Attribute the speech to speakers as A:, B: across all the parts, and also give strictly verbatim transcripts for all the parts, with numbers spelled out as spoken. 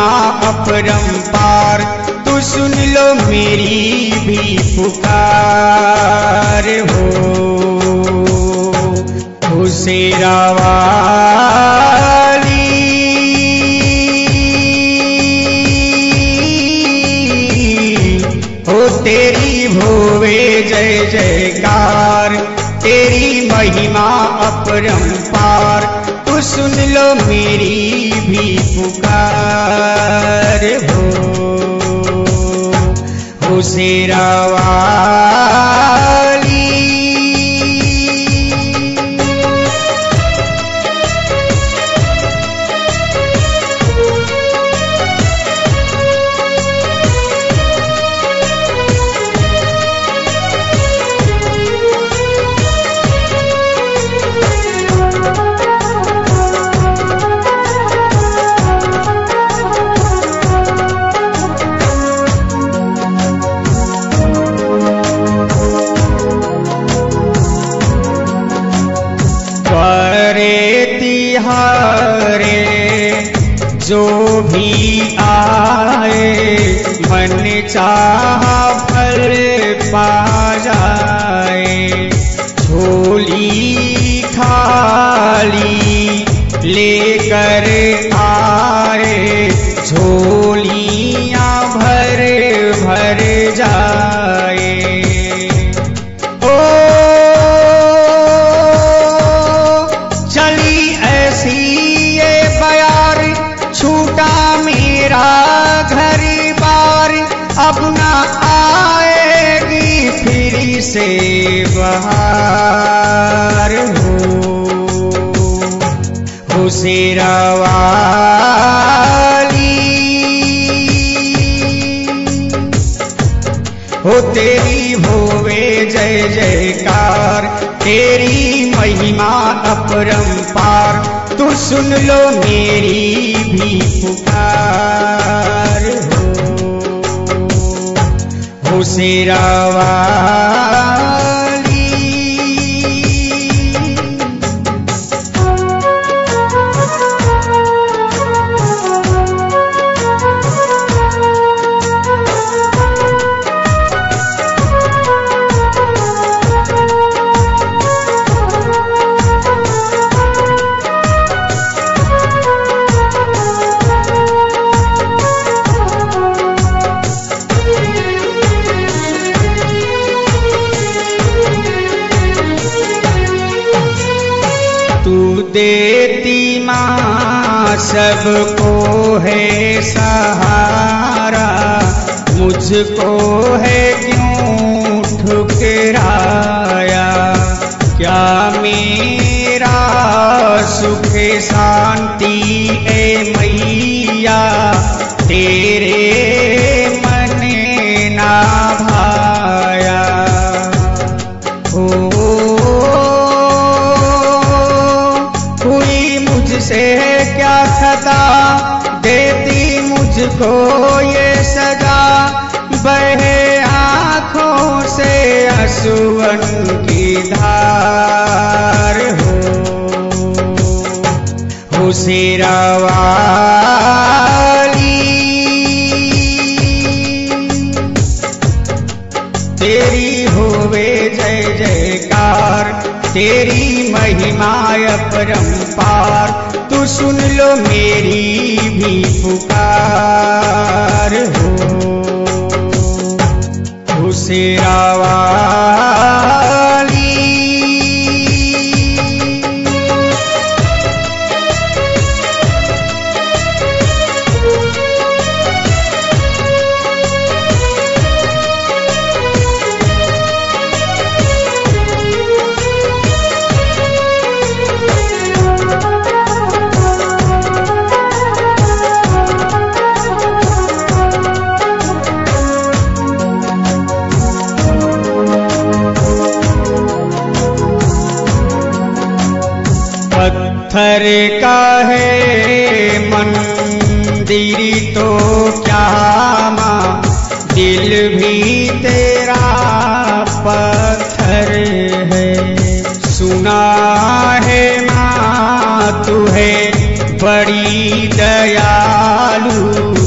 A: महिमा अपरंपार, तू सुन लो मेरी भी पुकार हो। हो शेरा वाली, हो तेरी भोवे जय जयकार, तेरी महिमा अपरंपार, तू सुन लो मेरी भी पुकार हो। हो शेरा वाली, तिहारे जो भी आए, मन चाहा फल पा जाए। झोली खाली लेकर आए, झोलियाँ भर भर जाए। घर बार अब ना आएगी फिर से बहार हो। हो शेरा वाली, हो तेरी होवे जय जयकार, तेरी महिमा अपरंपार, तू सुन लो मेरी भी पुकार हो। हो शेरा वाली, देती माँ सबको है सहारा, मुझको है क्यों ठुकराया। क्या मेरा सुख शांति है मैया, तेरे मन ना भाया। हो से क्या खता देती मुझको ये सजा, बहे आँखों से आंसुअन की धार हो। हो शेरा वाली, तेरी होवे जय जयकार, तेरी महिमा अपरंपार, तू सुन लो मेरी भी पुकार हो। हो शेरा वाली, पत्थर का है मंदिर तो क्या माँ, दिल भी तेरा पत्थर है। सुना है माँ तू है बड़ी दयालु,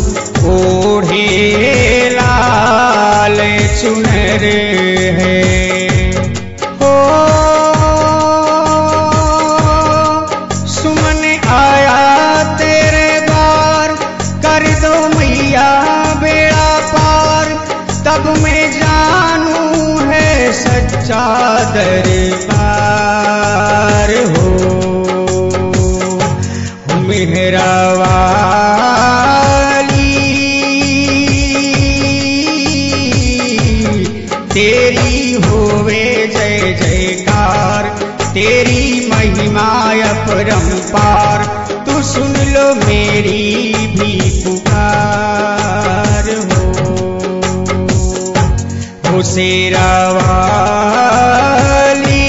A: किया बेड़ा पार, तब मैं जानू है सच्चा दरबार हो। मेहरा वाली तेरी होवे जय जयकार, तेरी महिमा अपरंपार, तू सुन लो मेरी भी पुकार हो। हो शेरा वाली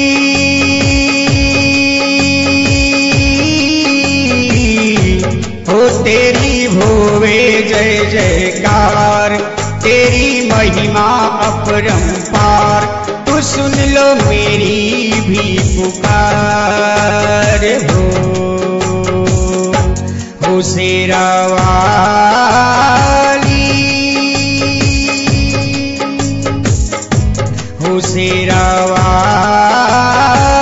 A: हो तेरी होवे जय जयकार, तेरी महिमा अपरंपार, तू सुन लो मेरी भी पुकार हो। हो शेरा वाली हो शेरा वाली